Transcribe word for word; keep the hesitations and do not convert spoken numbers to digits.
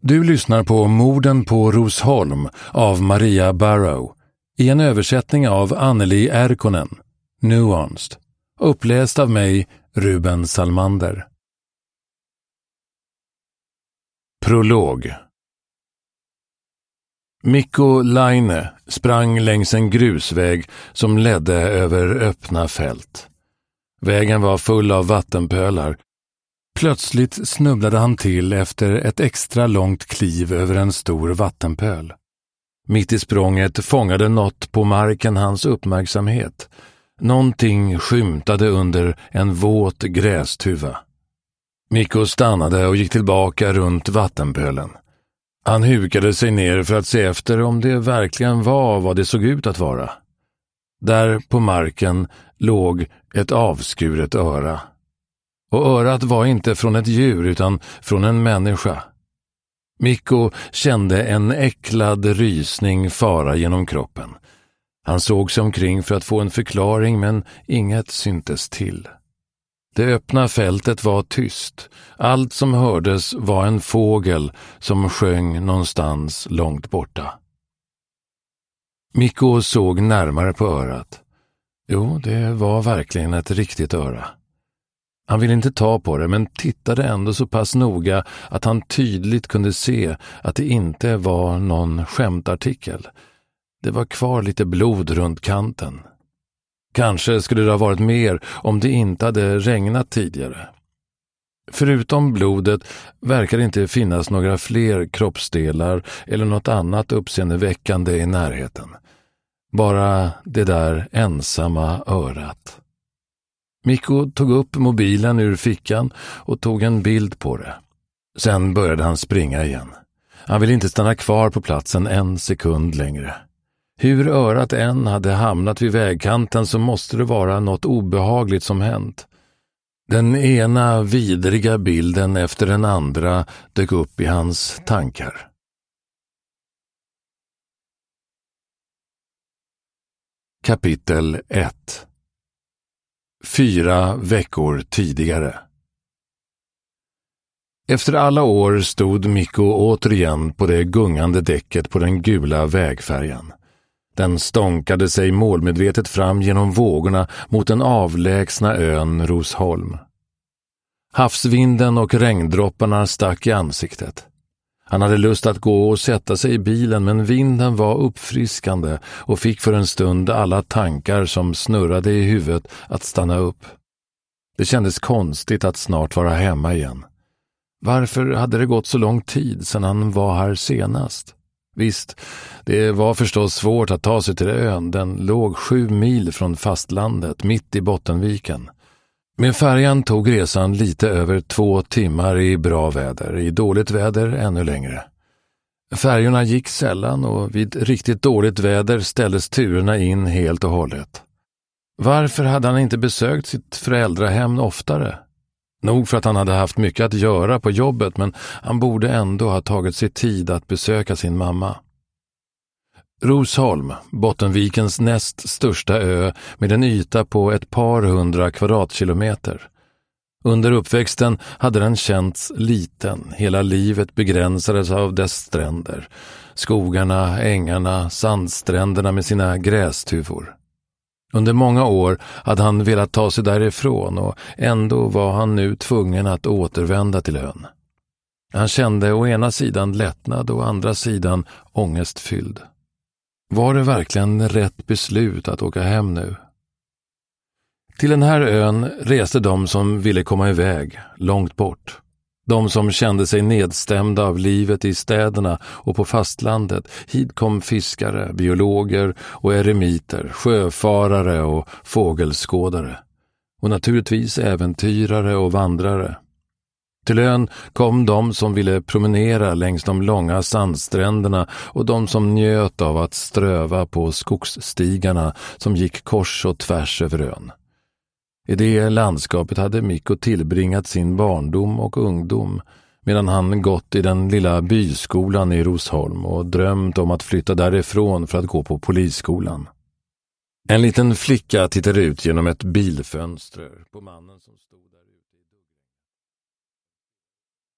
Du lyssnar på Morden på Rosholm av Maria Barrow i en översättning av Anneli Erkonen, Nuanced, uppläst av mig, Ruben Salmander. Prolog. Mikko Laine sprang längs en grusväg som ledde över öppna fält. Vägen var full av vattenpölar. Plötsligt snubblade han till efter ett extra långt kliv över en stor vattenpöl. Mitt i språnget fångade något på marken hans uppmärksamhet. Någonting skymtade under en våt grästuva. Mikko stannade och gick tillbaka runt vattenpölen. Han hukade sig ner för att se efter om det verkligen var vad det såg ut att vara. Där på marken låg ett avskuret öra. Och örat var inte från ett djur utan från en människa. Mikko kände en äcklad rysning fara genom kroppen. Han såg sig omkring för att få en förklaring, men inget syntes till. Det öppna fältet var tyst. Allt som hördes var en fågel som sjöng någonstans långt borta. Mikko såg närmare på örat. Jo, det var verkligen ett riktigt öra. Han ville inte ta på det, men tittade ändå så pass noga att han tydligt kunde se att det inte var någon skämtartikel. Det var kvar lite blod runt kanten. Kanske skulle det ha varit mer om det inte hade regnat tidigare. Förutom blodet verkar det inte finnas några fler kroppsdelar eller något annat uppseendeväckande i närheten. Bara det där ensamma örat. Mikko tog upp mobilen ur fickan och tog en bild på det. Sen började han springa igen. Han ville inte stanna kvar på platsen en sekund längre. Hur örat än hade hamnat vid vägkanten så måste det vara något obehagligt som hänt. Den ena vidriga bilden efter den andra dök upp i hans tankar. Kapitel ett. Fyra veckor tidigare. Efter alla år stod Mikko återigen på det gungande däcket på den gula vägfärjan. Den stånkade sig målmedvetet fram genom vågorna mot den avlägsna ön Rosholm. Havsvinden och regndropparna stack i ansiktet. Han hade lust att gå och sätta sig i bilen, men vinden var uppfriskande och fick för en stund alla tankar som snurrade i huvudet att stanna upp. Det kändes konstigt att snart vara hemma igen. Varför hade det gått så lång tid sedan han var här senast? Visst, det var förstås svårt att ta sig till ön. Den låg sju mil från fastlandet, mitt i Bottenviken. Med färjan tog resan lite över två timmar i bra väder, i dåligt väder ännu längre. Färjorna gick sällan och vid riktigt dåligt väder ställdes turerna in helt och hållet. Varför hade han inte besökt sitt föräldrahem oftare? Nog för att han hade haft mycket att göra på jobbet, men han borde ändå ha tagit sig tid att besöka sin mamma. Rosholm, Bottenvikens näst största ö med en yta på ett par hundra kvadratkilometer. Under uppväxten hade den känts liten, hela livet begränsades av dess stränder. Skogarna, ängarna, sandstränderna med sina grästuvor. Under många år hade han velat ta sig därifrån och ändå var han nu tvungen att återvända till ön. Han kände å ena sidan lättnad och å andra sidan ångestfylld. Var det verkligen rätt beslut att åka hem nu? Till den här ön reste de som ville komma iväg, långt bort. De som kände sig nedstämda av livet i städerna och på fastlandet. Hit kom fiskare, biologer och eremiter, sjöfarare och fågelskådare. Och naturligtvis äventyrare och vandrare. Till ön kom de som ville promenera längs de långa sandstränderna och de som njöt av att ströva på skogsstigarna som gick kors och tvärs över ön. I det landskapet hade Mikko tillbringat sin barndom och ungdom medan han gått i den lilla byskolan i Rosholm och drömt om att flytta därifrån för att gå på polisskolan. En liten flicka tittade ut genom ett bilfönster på mannen som stod där.